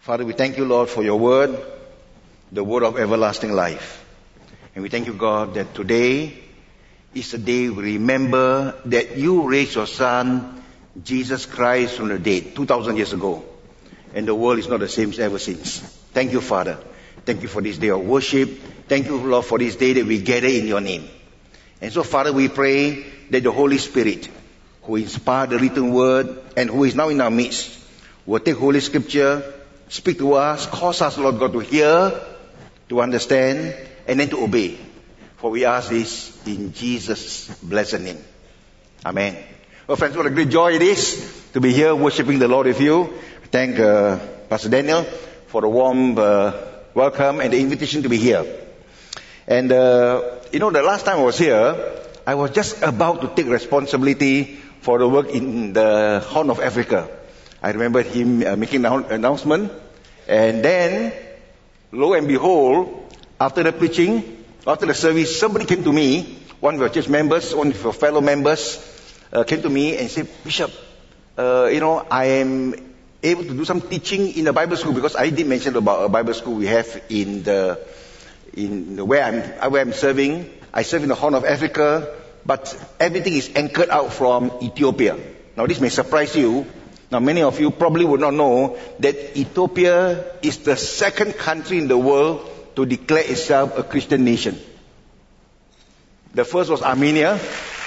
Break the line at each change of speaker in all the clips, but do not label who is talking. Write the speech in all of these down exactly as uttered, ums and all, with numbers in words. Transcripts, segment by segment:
Father, we thank you, Lord, for your word, the word of everlasting life. And we thank you, God, that today is the day we remember that you raised your Son, Jesus Christ, from the dead, two thousand years ago. And the world is not the same ever since. Thank you, Father. Thank you for this day of worship. Thank you, Lord, for this day that we gather in your name. And so, Father, we pray that the Holy Spirit, who inspired the written word and who is now in our midst, will take Holy Scripture, speak to us, cause us, Lord God, to hear, to understand, and then to obey. For we ask this in Jesus' blessed name. Amen. Well, friends, what a great joy it is to be here worshiping the Lord with you. Thank uh, Pastor Daniel for the warm uh, welcome and the invitation to be here. And, uh, you know, the last time I was here, I was just about to take responsibility for the work in the Horn of Africa. I remember him uh, making an announcement, and then, lo and behold, after the preaching, after the service, somebody came to me, one of your church members, one of your fellow members, uh, came to me and said, Bishop, uh, you know, I am able to do some teaching in the Bible school, because I did mention about a Bible school we have in the, in the where I'm, where I'm serving. I serve in the Horn of Africa, but everything is anchored out from Ethiopia. Now this may surprise you. Now many of you probably would not know that Ethiopia is the second country in the world to declare itself a Christian nation. The first was Armenia,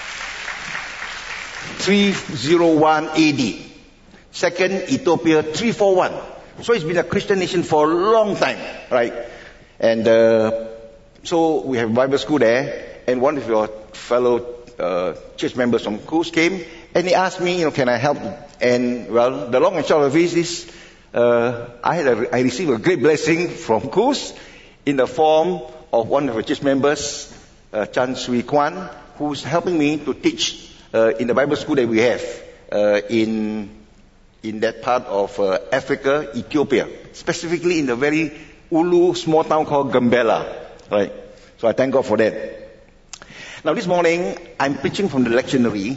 three oh one A D. Second, Ethiopia, three forty-one. So it's been a Christian nation for a long time, right? And uh, so we have Bible school there, and one of your fellow uh, church members from Coos came, and he asked me, you know, can I help? And well, the long and short of it is, uh, I had a, I received a great blessing from Coos in the form of one of the church members, uh, Chan Sui Kwan, who's helping me to teach uh, in the Bible school that we have uh, in in that part of uh, Africa, Ethiopia, specifically in the very Ulu small town called Gambela, right? So I thank God for that. Now this morning, I'm preaching from the lectionary,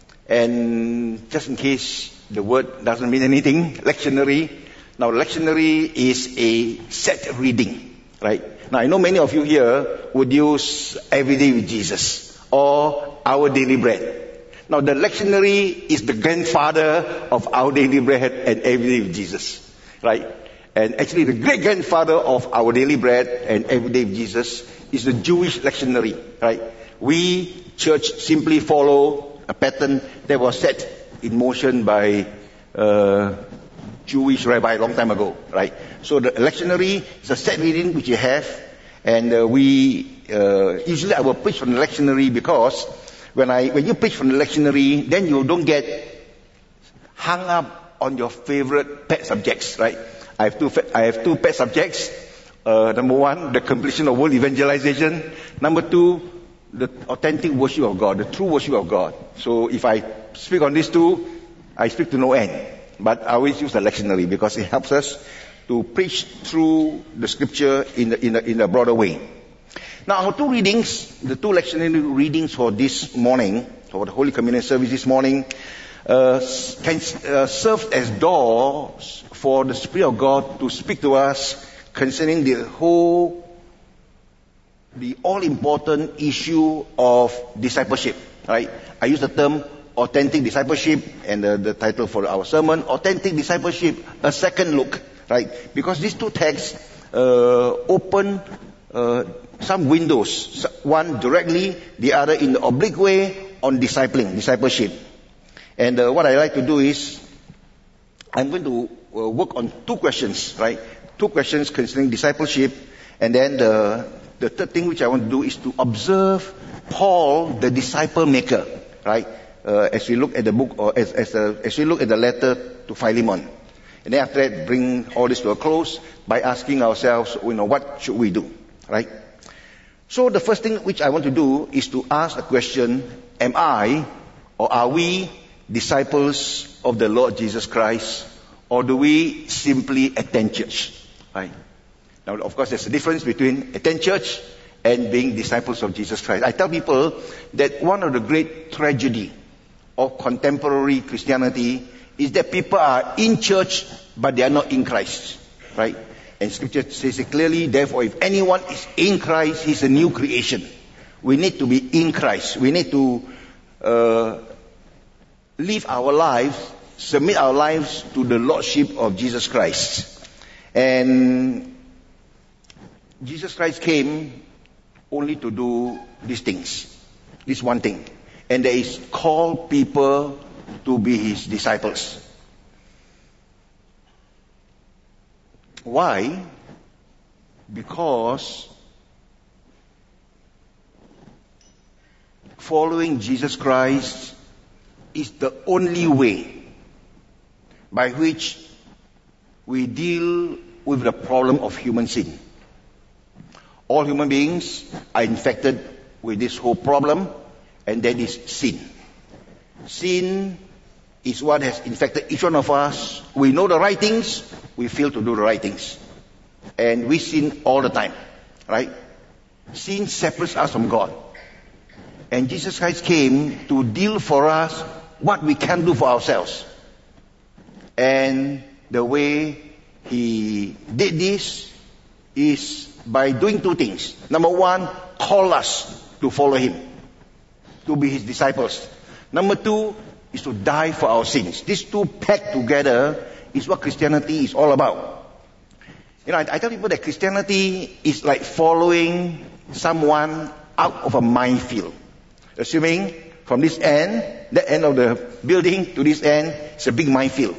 and just in case the word doesn't mean anything, lectionary. Now lectionary is a set reading, right? Now I know many of you here would use Every Day with Jesus or Our Daily Bread. Now the lectionary is the grandfather of Our Daily Bread and Every Day with Jesus, right? And actually the great grandfather of Our Daily Bread and Every Day with Jesus is the Jewish lectionary, right? We, church, simply follow a pattern that was set in motion by uh, Jewish rabbi a long time ago, right? So the lectionary is a set reading which you have, and uh, we uh, usually I will preach from the lectionary, because when I when you preach from the lectionary, then you don't get hung up on your favorite pet subjects, right? I have two I have two pet subjects. Uh, number one, the completion of world evangelization. Number two, the authentic worship of God, the true worship of God. So if I speak on these two, I speak to no end. But I always use the lectionary because it helps us to preach through the scripture in the, in the, in a broader way. Now our two readings, the two lectionary readings for this morning, for the Holy Communion service this morning, uh, can uh, serve as doors for the Spirit of God to speak to us concerning the whole the all-important issue of discipleship, right? I use the term authentic discipleship, and the, the title for our sermon, Authentic Discipleship, a Second Look, right? Because these two texts uh, open uh, some windows, one directly, the other in the oblique way, on discipling, discipleship. And uh, what I like to do is, I'm going to uh, work on two questions, right? Two questions concerning discipleship, and then the The third thing which I want to do is to observe Paul, the disciple maker, right? Uh, as we look at the book, or as as, a, as we look at the letter to Philemon, and then after that, bring all this to a close by asking ourselves, you know, what should we do, right? So the first thing which I want to do is to ask a question: Am I, or are we, disciples of the Lord Jesus Christ, or do we simply attend church, right? Now, of course, there's a difference between attend church and being disciples of Jesus Christ. I tell people that one of the great tragedy of contemporary Christianity is that people are in church, but they are not in Christ. right? And scripture says it clearly, therefore if anyone is in Christ, he's a new creation. We need to be in Christ. We need to uh, live our lives, submit our lives to the Lordship of Jesus Christ. And Jesus Christ came only to do these things. This one thing. And that is call people to be his disciples. Why? Because following Jesus Christ is the only way by which we deal with the problem of human sin. All human beings are infected with this whole problem, and that is sin. Sin is what has infected each one of us. We know the right things, we fail to do the right things. And we sin all the time, right? Sin separates us from God. And Jesus Christ came to deal for us what we can do for ourselves. And the way he did this is by doing two things. Number one, call us to follow him, to be his disciples. Number two is to die for our sins. These two packed together is what Christianity is all about. You know, I, I tell people that Christianity is like following someone out of a minefield. Assuming from this end, that end of the building to this end, it's a big minefield.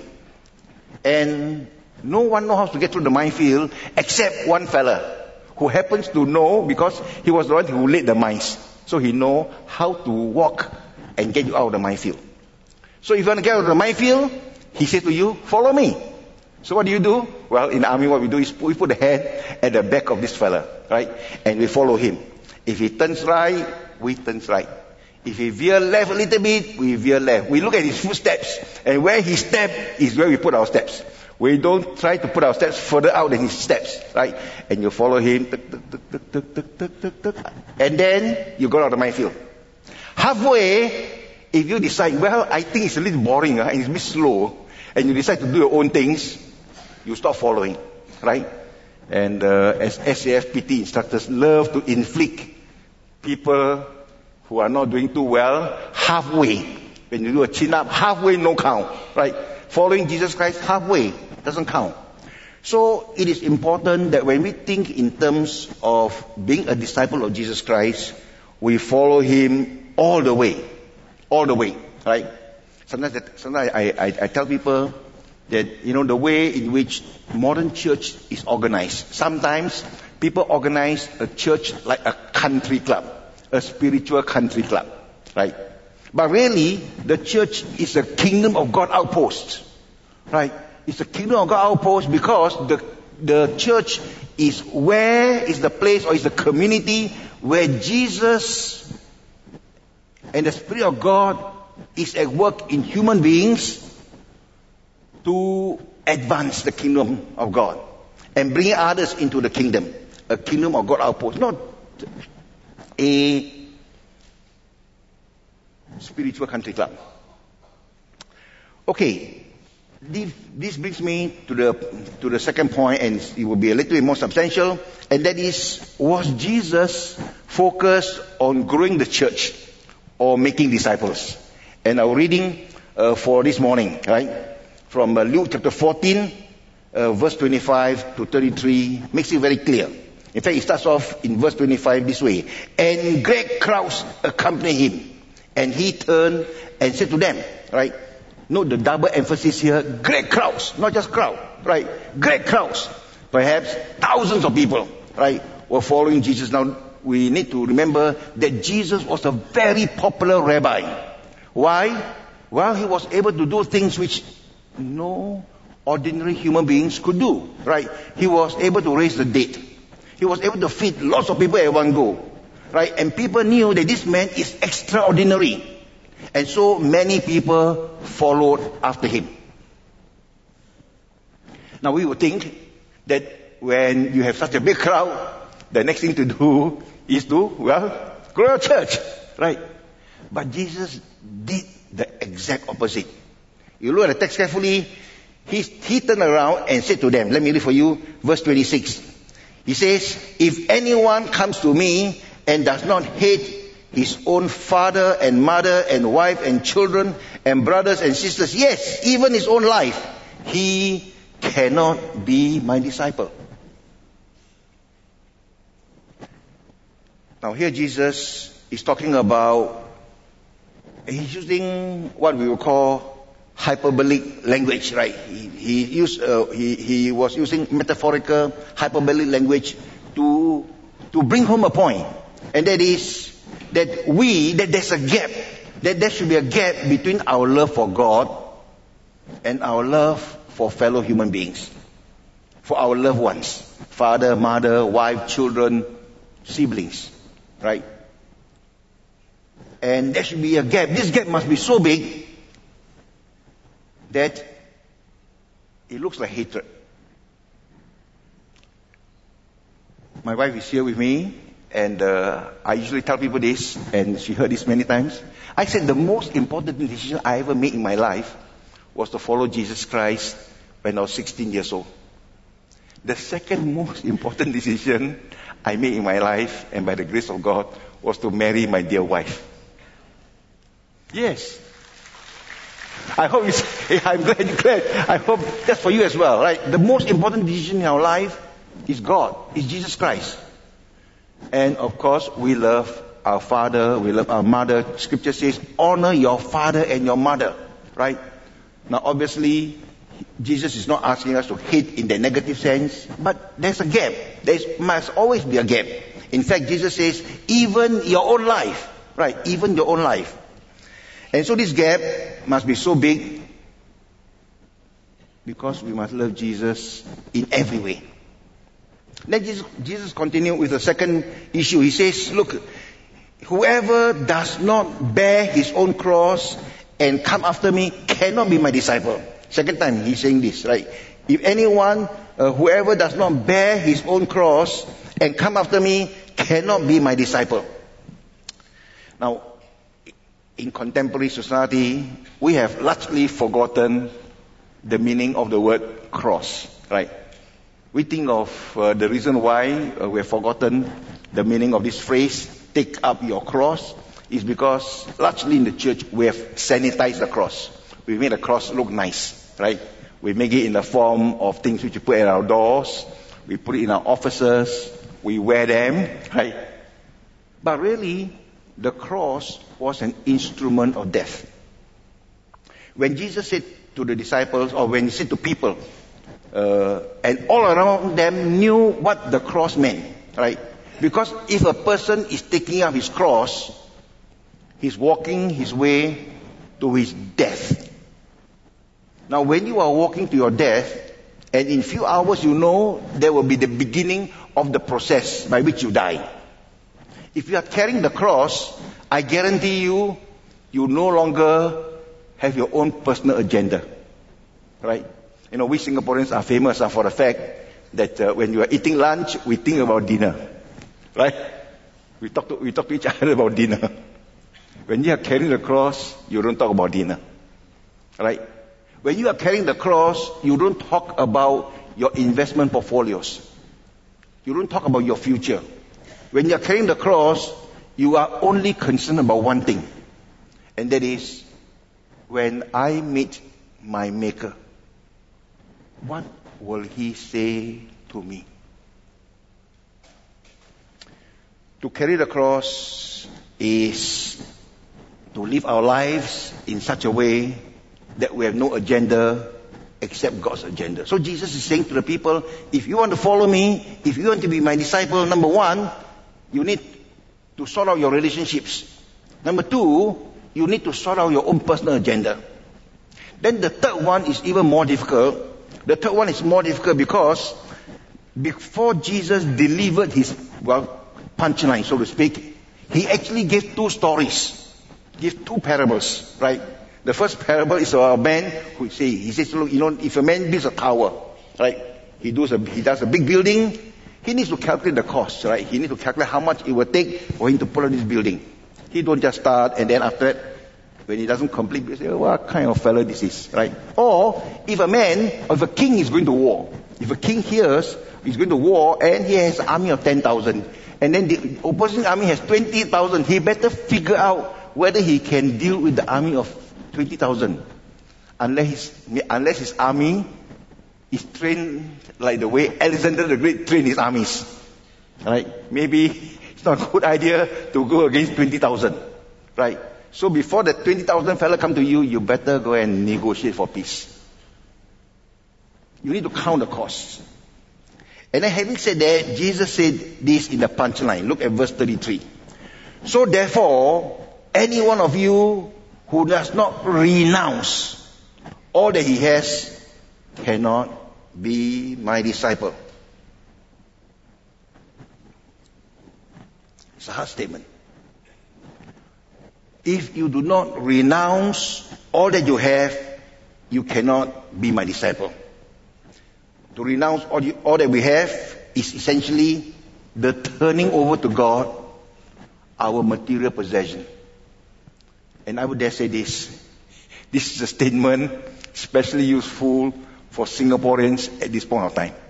And no one knows how to get through the minefield except one fella who happens to know because he was the one who laid the mines. So he knows how to walk and get you out of the minefield. So if you want to get out of the minefield, he says to you, follow me. So what do you do? Well, in the army what we do is we put the hand at the back of this fella, right? And we follow him. If he turns right, we turn right. If he veer left a little bit, we veer left. We look at his footsteps, and where he stepped is where we put our steps. We don't try to put our steps further out than his steps, right? And you follow him, tuk, tuk, tuk, tuk, tuk, tuk, tuk, tuk, tuk, and then you go out of the minefield. Halfway, if you decide, well, I think it's a little boring, uh, and it's a bit slow, and you decide to do your own things, you stop following, right? And uh, as S A F P T instructors love to inflict people who are not doing too well halfway. When you do a chin-up, halfway no count, right? Following Jesus Christ halfway doesn't count. So it is important that when we think in terms of being a disciple of Jesus Christ, we follow him all the way, all the way, right? Sometimes, that, sometimes I, I, I tell people that, you know, the way in which modern church is organized. Sometimes people organize a church like a country club, a spiritual country club, right? But really, the church is a kingdom of God outpost, right? It's a kingdom of God outpost because the the church is where is the place or is the community where Jesus and the Spirit of God is at work in human beings to advance the kingdom of God and bring others into the kingdom, a kingdom of God outpost, not a spiritual country club. Okay, this, this brings me to the to the second point, and it will be a little bit more substantial, and that is, was Jesus focused on growing the church or making disciples? And our reading uh, for this morning, right, from uh, Luke chapter fourteen, uh, verse twenty-five to thirty-three, makes it very clear. In fact, it starts off in verse twenty-five this way: and great crowds accompanied him. And he turned and said to them, right? Note the double emphasis here, great crowds, not just crowd, right? Great crowds. Perhaps thousands of people, right, were following Jesus. Now, we need to remember that Jesus was a very popular rabbi. Why? Well, he was able to do things which no ordinary human beings could do, right? He was able to raise the dead. He was able to feed lots of people at one go. Right? And people knew that this man is extraordinary. And so many people followed after him. Now we would think that when you have such a big crowd, the next thing to do is to, well, grow a church. Right? But Jesus did the exact opposite. You look at the text carefully, He, he turned around and said to them, let me read for you verse twenty-six. He says, if anyone comes to me and does not hate his own father and mother and wife and children and brothers and sisters, yes, even his own life, he cannot be my disciple. Now here Jesus is talking about, he's using what we would call hyperbolic language, right? He, he used, uh, he, he was using metaphorical hyperbolic language to, to bring home a point. And that is that we, that there's a gap, that there should be a gap between our love for God and our love for fellow human beings, for our loved ones, father, mother, wife, children, siblings, right? And there should be a gap. This gap must be so big that it looks like hatred. My wife is here with me, and uh, I usually tell people this, and she heard this many times. I said the most important decision I ever made in my life was to follow Jesus Christ when I was sixteen years old. The second most important decision I made in my life, and by the grace of God, was to marry my dear wife. Yes. I hope it's, I'm glad you're glad. I hope that's for you as well, right? The most important decision in our life is God, is Jesus Christ. And of course, we love our father, we love our mother. Scripture says, honor your father and your mother, right? Now obviously, Jesus is not asking us to hate in the negative sense, but there's a gap. There must always be a gap. In fact, Jesus says, even your own life, right? Even your own life. And so this gap must be so big because we must love Jesus in every way. Then Jesus, Jesus continued with the second issue. He says, look, whoever does not bear his own cross and come after me cannot be my disciple. Second time he's saying this, right? If anyone, uh, whoever does not bear his own cross and come after me cannot be my disciple. Now, in contemporary society, we have largely forgotten the meaning of the word cross, right? We think of uh, the reason why uh, we have forgotten the meaning of this phrase, take up your cross, is because largely in the church we have sanitized the cross. We made the cross look nice, right? We make it in the form of things which we put at our doors, we put it in our offices, we wear them, right? But really, the cross was an instrument of death. When Jesus said to the disciples, or when he said to people, uh, and all around them knew what the cross meant, right? Because if a person is taking up his cross, he's walking his way to his death. Now when you are walking to your death, and in few hours you know there will be the beginning of the process by which you die. If you are carrying the cross, I guarantee you, you no longer have your own personal agenda. Right? You know, we Singaporeans are famous uh, for the fact that uh, when you are eating lunch, we think about dinner. Right? We talk to, we talk to each other about dinner. When you are carrying the cross, you don't talk about dinner. Right? When you are carrying the cross, you don't talk about your investment portfolios. You don't talk about your future. When you are carrying the cross, you are only concerned about one thing. And that is, when I meet my Maker, what will He say to me? To carry the cross is to live our lives in such a way that we have no agenda except God's agenda. So Jesus is saying to the people, if you want to follow me, if you want to be my disciple, number one, you need to sort out your relationships. Number two, you need to sort out your own personal agenda. Then the third one is even more difficult. The third one is more difficult because before Jesus delivered his, well, punchline, so to speak, he actually gave two stories. Gave two parables, right? The first parable is about a man who say, he says, look, you know, if a man builds a tower, right? He does a, he does a big building, he needs to calculate the cost, right? He needs to calculate how much it will take for him to put up this building. He don't just start and then after that, When he doesn't complete, you say, oh, what kind of fellow this is, right? Or, if a man, or if a king is going to war, if a king hears he's going to war and he has an army of ten thousand, and then the opposing army has twenty thousand, he better figure out whether he can deal with the army of twenty thousand. Unless his, unless his army is trained like the way Alexander the Great trained his armies. Right? Maybe it's not a good idea to go against twenty thousand. Right? So before the twenty thousand fella come to you, you better go and negotiate for peace. You need to count the costs. And then having said that, Jesus said this in the punchline. Look at verse thirty-three. So therefore, any one of you who does not renounce all that he has cannot be my disciple. It's a hard statement. If you do not renounce all that you have, you cannot be my disciple. To renounce all, you, all that we have is essentially the turning over to God our material possession. And I would dare say this. This is a statement especially useful for Singaporeans at this point of time.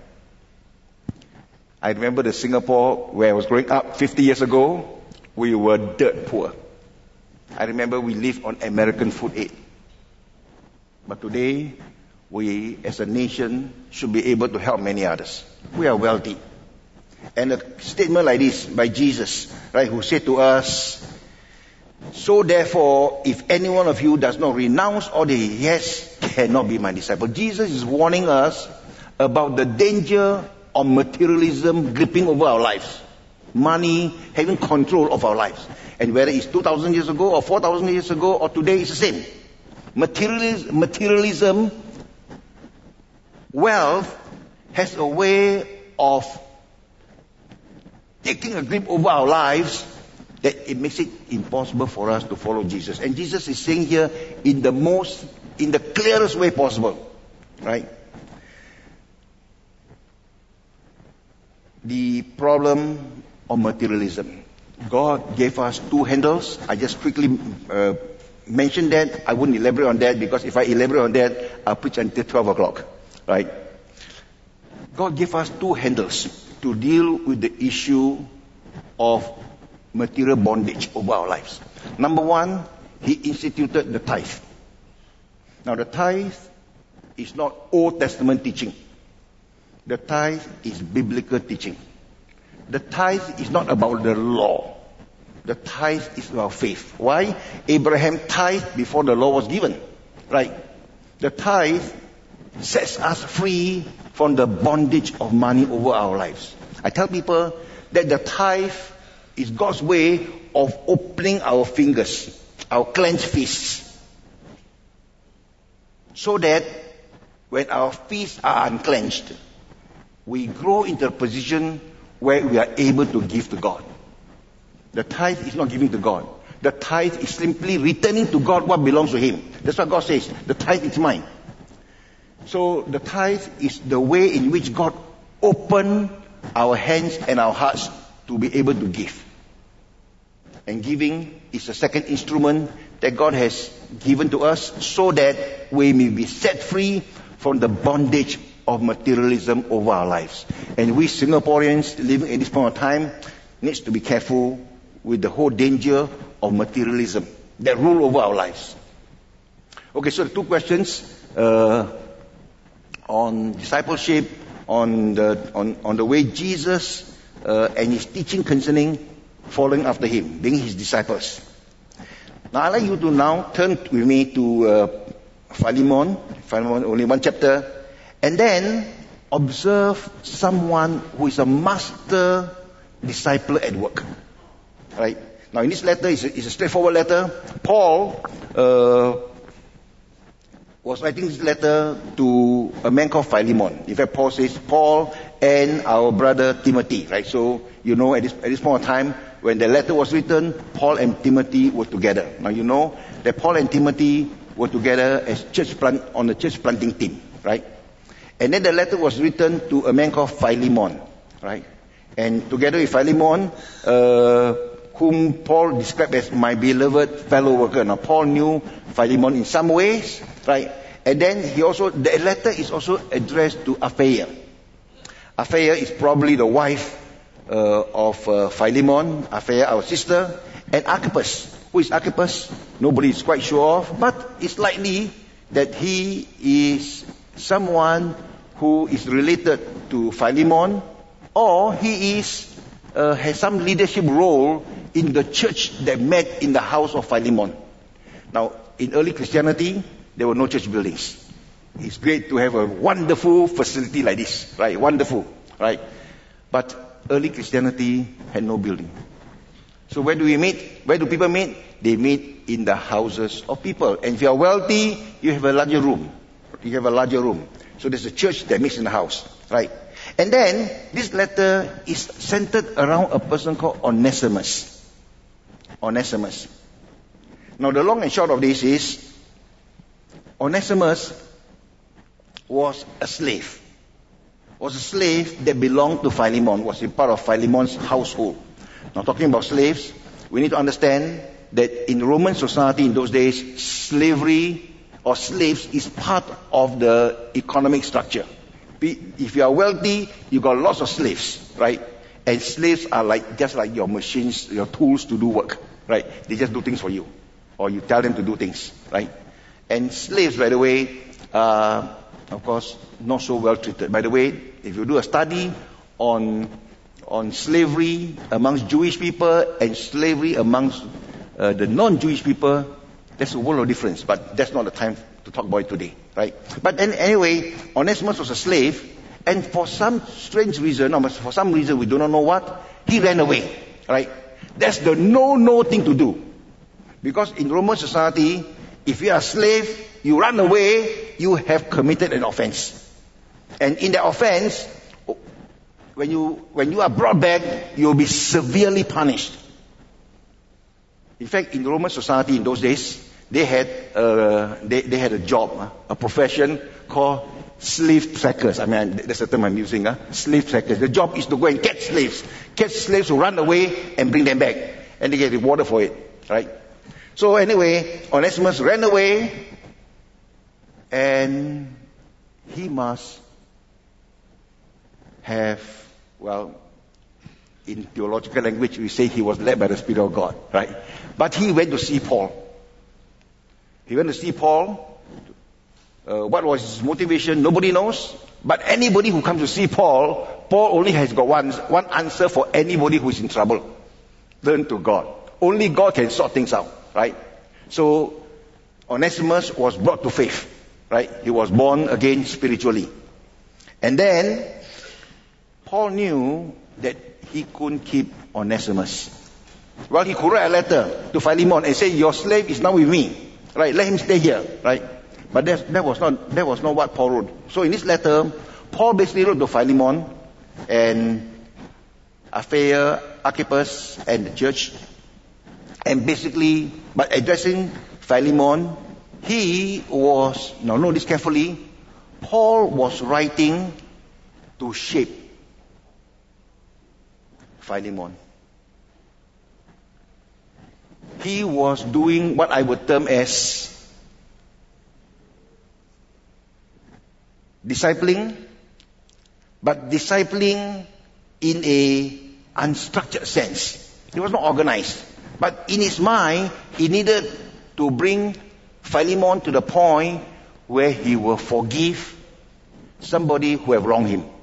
I remember the Singapore where I was growing up fifty years ago, we were dirt poor. I remember we lived on American food aid. But today, we as a nation should be able to help many others. We are wealthy. And a statement like this by Jesus, right, who said to us, so therefore, if any one of you does not renounce all that he has, cannot be my disciple. Jesus is warning us about the danger of materialism gripping over our lives. Money having control of our lives. And whether it's two thousand years ago or four thousand years ago or today, it's the same. Materialism, materialism, wealth has a way of taking a grip over our lives that it makes it impossible for us to follow Jesus. And Jesus is saying here in the most, in the clearest way possible, right? The problem of materialism. God gave us two handles. I just quickly uh, mentioned that. I wouldn't elaborate on that because if I elaborate on that, I'll preach until twelve o'clock, right? God gave us two handles to deal with the issue of material bondage over our lives. Number one, he instituted the tithe. Now the tithe is not Old Testament teaching. The tithe is biblical teaching. The tithe is not about the law. The tithe is about faith. Why? Abraham tithed before the law was given. Right? The tithe sets us free from the bondage of money over our lives. I tell people that the tithe is God's way of opening our fingers, our clenched fists, so that when our fists are unclenched, we grow into a position where we are able to give to God. The tithe is not giving to God. The tithe is simply returning to God what belongs to Him. That's what God says. The tithe is mine. So the tithe is the way in which God opened our hands and our hearts to be able to give. And giving is the second instrument that God has given to us so that we may be set free from the bondage of materialism over our lives. And we Singaporeans living in this point of time needs to be careful with the whole danger of materialism that rule over our lives. Okay, so the two questions uh, on discipleship, on the on, on the way Jesus uh, and his teaching concerning following after him, being his disciples. Now I'd like you to now turn with me to uh, Philemon, Philemon, only one chapter, and then observe someone who is a master disciple at work. Right? Now in this letter, it's a, it's a straightforward letter. Paul uh, was writing this letter to a man called Philemon. In fact, Paul says, Paul and our brother Timothy. Right? So, you know, at this, at this point of time, when the letter was written, Paul and Timothy were together. Now you know that Paul and Timothy were together as church plant, on the church planting team. Right? And then the letter was written to a man called Philemon. Right? And together with Philemon, uh, whom Paul described as my beloved fellow worker. Now, Paul knew Philemon in some ways, right? And then he also, the letter is also addressed to Apphia. Apphia is probably the wife uh, of uh, Philemon, Apphia, our sister, and Archippus. Who is Archippus? Nobody is quite sure of, but it's likely that he is someone who is related to Philemon, or he is uh, has some leadership role in the church that met in the house of Philemon. Now, in early Christianity, there were no church buildings. It's great to have a wonderful facility like this, right? Wonderful, right? But early Christianity had no building. So where do we meet? Where do people meet? They meet in the houses of people. And if you are wealthy, you have a larger room. You have a larger room. So there's a church that meets in the house, right? And then, this letter is centered around a person called Onesimus. Onesimus. Now, the long and short of this is, Onesimus was a slave. Was a slave that belonged to Philemon, was a part of Philemon's household. Now, talking about slaves, we need to understand that in Roman society in those days, slavery or slaves is part of the economic structure. If you are wealthy, you got lots of slaves, right? And slaves are like just like your machines, your tools to do work, right? They just do things for you, or you tell them to do things, right? And slaves, by the way, are of course not so well treated. By the way, if you do a study on on slavery amongst Jewish people and slavery amongst uh, the non-Jewish people, there's a world of difference. But that's not the time to talk about it today, right? But then anyway, Onesimus was a slave, and for some strange reason, or for some reason we do not know what, he ran away, right? That's the no-no thing to do. Because in Roman society, if you are a slave, you run away, you have committed an offense. And in that offense, when you, when you are brought back, you will be severely punished. In fact, in Roman society in those days, they had uh, they, they had a job, uh, a profession called slave trackers. I mean, that's the term I'm using. Uh, slave trackers. The job is to go and catch slaves, catch slaves who run away and bring them back, and they get rewarded for it, right? So anyway, Onesimus ran away, and he must have, well, in theological language, we say he was led by the Spirit of God, right? But he went to see Paul. He went to see Paul. Uh, what was his motivation? Nobody knows. But anybody who comes to see Paul, Paul only has got one, one answer for anybody who is in trouble. Turn to God. Only God can sort things out, right? So, Onesimus was brought to faith, right? He was born again spiritually. And then, Paul knew that he couldn't keep Onesimus. Well, he could write a letter to Philemon and say, your slave is now with me. Right, let him stay here, right? But that, that was not that was not what Paul wrote. So in this letter, Paul basically wrote to Philemon and Apphia, Archippus, and the church, and basically, but addressing Philemon, he was, now note this carefully, Paul was writing to shape Philemon. He was doing what I would term as discipling, but discipling in a unstructured sense. He was not organized. But in his mind, he needed to bring Philemon to the point where he will forgive somebody who have wronged him.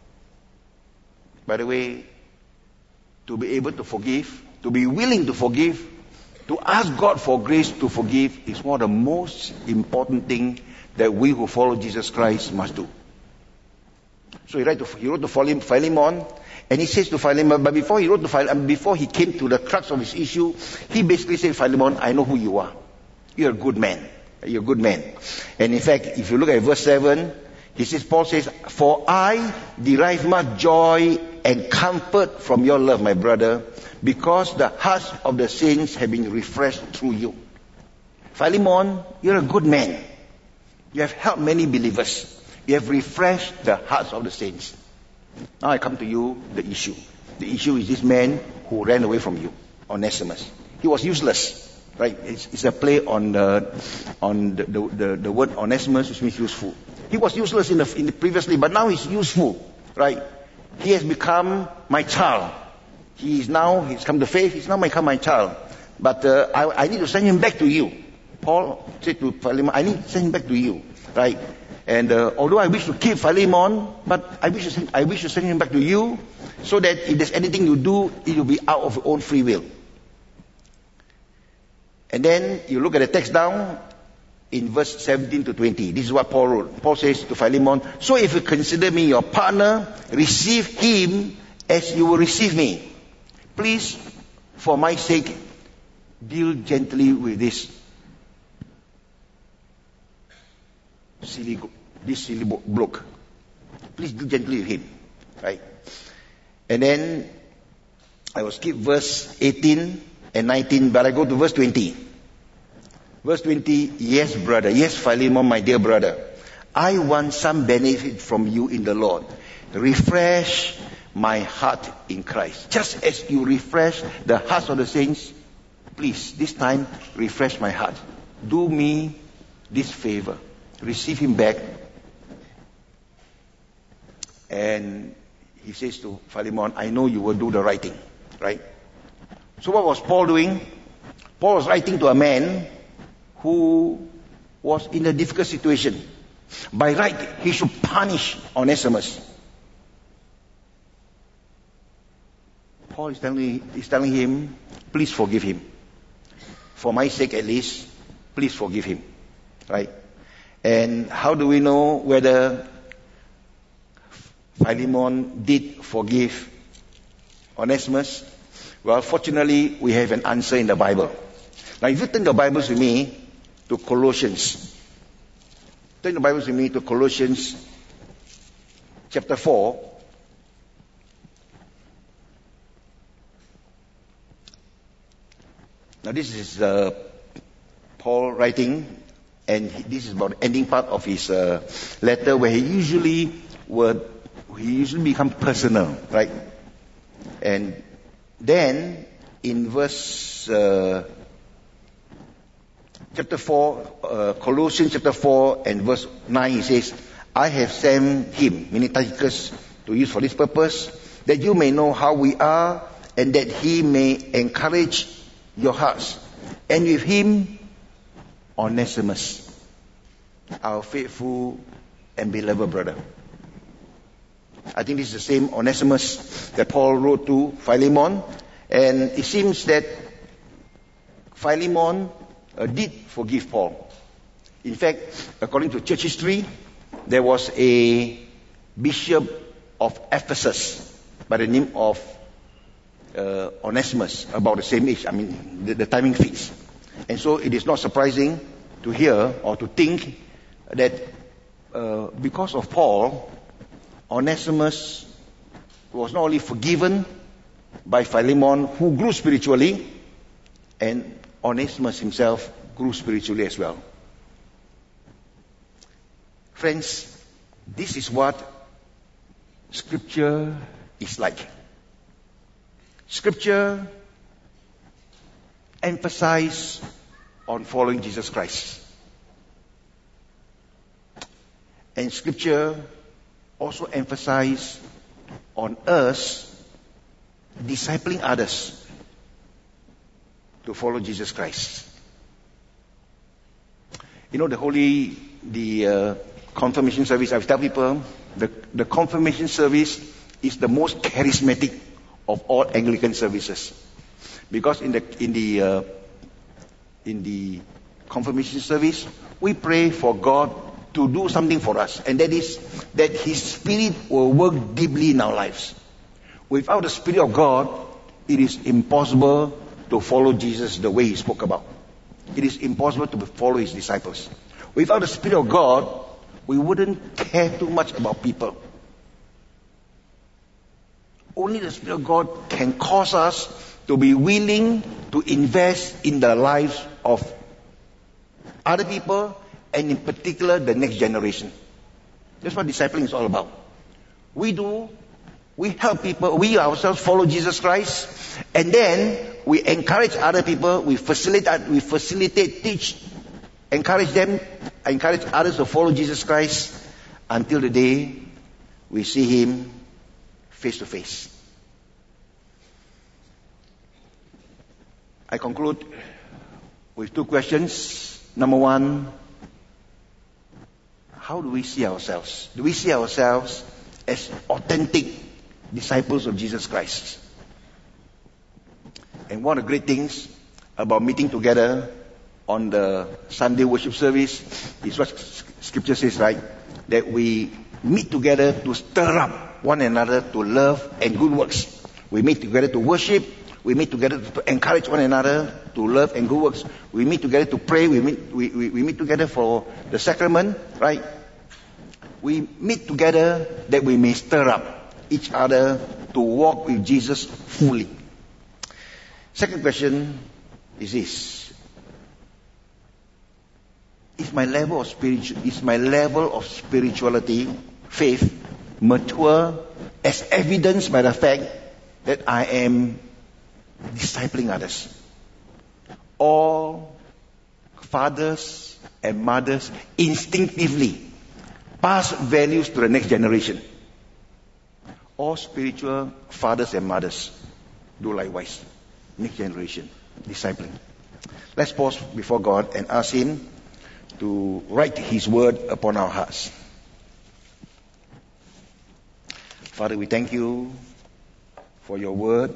By the way, to be able to forgive, to be willing to forgive, to ask God for grace to forgive is one of the most important things that we who follow Jesus Christ must do. So he wrote to, he wrote to Philemon, and he says to Philemon, but before he wrote to Philemon, before he came to the crux of his issue, he basically said, Philemon, I know who you are. You're a good man. You're a good man. And in fact, if you look at verse seven, he says, Paul says, for I derive much joy and comfort from your love, my brother, because the hearts of the saints have been refreshed through you. Philemon, you're a good man. You have helped many believers. You have refreshed the hearts of the saints. Now I come to you, the issue. The issue is this man who ran away from you. Onesimus. He was useless. Right? It's, it's a play on the on the, the, the, the word Onesimus, which means useful. He was useless in the, in the previously, but now he's useful. Right? He has become my child. He is now, he's come to faith, he's now become my child. But uh, I, I need to send him back to you. Paul said to Philemon, I need to send him back to you. Right? And uh, although I wish to keep Philemon, but I wish, to send, I wish to send him back to you, so that if there's anything you do, it will be out of your own free will. And then you look at the text down in verse seventeen to twenty. This is what Paul wrote. Paul says to Philemon, so if you consider me your partner, receive him as you will receive me. Please, for my sake, deal gently with this silly, this silly bloke. Please deal gently with him. Right? And then I will skip verse eighteen and nineteen, but I go to verse twenty. Verse twenty, yes, brother, yes, Philemon, my dear brother, I want some benefit from you in the Lord. Refresh my heart in Christ. Just as you refresh the hearts of the saints, please, this time, refresh my heart. Do me this favor. Receive him back. And he says to Philemon, I know you will do the right thing. Right? So what was Paul doing? Paul was writing to a man who was in a difficult situation. By right, he should punish Onesimus. Paul is telling, is telling him, please forgive him. For my sake at least, please forgive him. Right? And how do we know whether Philemon did forgive Onesimus? Well, fortunately, we have an answer in the Bible. Now, if you turn the Bibles with me to Colossians, turn the Bibles with me to Colossians chapter four. Now, this is uh, Paul writing, and he, this is about the ending part of his uh, letter, where he usually would he usually become personal, right? And then, in verse uh, chapter four, uh, Colossians chapter four and verse nine, he says, I have sent him, meaning Tychicus, to use for this purpose, that you may know how we are, and that he may encourage your hearts. And with him, Onesimus, our faithful and beloved brother. I think this is the same Onesimus that Paul wrote to Philemon. And it seems that Philemon uh, did forgive Paul. In fact, according to church history, there was a bishop of Ephesus by the name of uh, Onesimus, about the same age. I mean, the, the timing fits. And so it is not surprising to hear or to think that uh, because of Paul, Onesimus was not only forgiven by Philemon, who grew spiritually, and Onesimus himself grew spiritually as well. Friends, this is what Scripture is like. Scripture emphasizes on following Jesus Christ. And Scripture also emphasize on us discipling others to follow Jesus Christ. You know, the holy, the uh, confirmation service, I tell people, the, the confirmation service is the most charismatic of all Anglican services. Because in the, in the, uh, in the confirmation service, we pray for God to do something for us, and that is that His Spirit will work deeply in our lives. Without the Spirit of God, it is impossible to follow Jesus the way He spoke about. It is impossible to follow His disciples. Without the Spirit of God, we wouldn't care too much about people. Only the Spirit of God can cause us to be willing to invest in the lives of other people, and in particular, the next generation. That's what discipling is all about. We do, we help people, we ourselves follow Jesus Christ, and then we encourage other people, we facilitate, we facilitate, teach, encourage them, encourage others to follow Jesus Christ until the day we see Him face to face. I conclude with two questions. Number one, how do we see ourselves? Do we see ourselves as authentic disciples of Jesus Christ? And one of the great things about meeting together on the Sunday worship service is what Scripture says, right? That we meet together to stir up one another to love and good works. We meet together to worship. We meet together to encourage one another to love and good works. We meet together to pray. We meet, we, we, we meet together for the sacrament, right? We meet together that we may stir up each other to walk with Jesus fully. Second question is this. Is my level of spiritual, is my level of spirituality, faith, mature as evidenced by the fact that I am discipling others? All fathers and mothers instinctively pass values to the next generation. All spiritual fathers and mothers do likewise. Next generation, discipling. Let's pause before God and ask Him to write His word upon our hearts. Father, we thank You for Your word.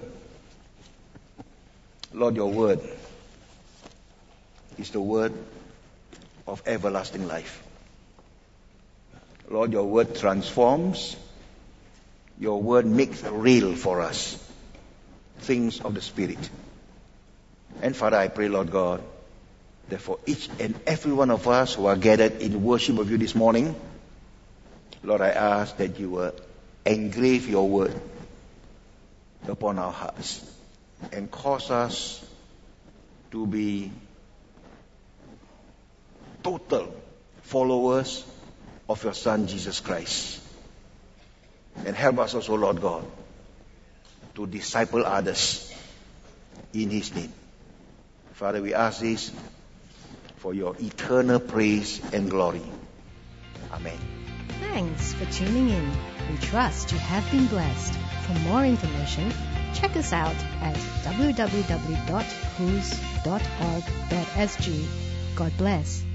Lord, Your word is the word of everlasting life. Lord, Your word transforms. Your word makes real for us things of the Spirit. And Father, I pray, Lord God, that for each and every one of us who are gathered in worship of You this morning, Lord, I ask that You will engrave Your word upon our hearts and cause us to be total followers of Your Son, Jesus Christ. And help us also, Lord God, to disciple others in His name. Father, we ask this for Your eternal praise and glory. Amen.
Thanks for tuning in. We trust you have been blessed. For more information, check us out at w w w dot whos dot org dot s g. God bless.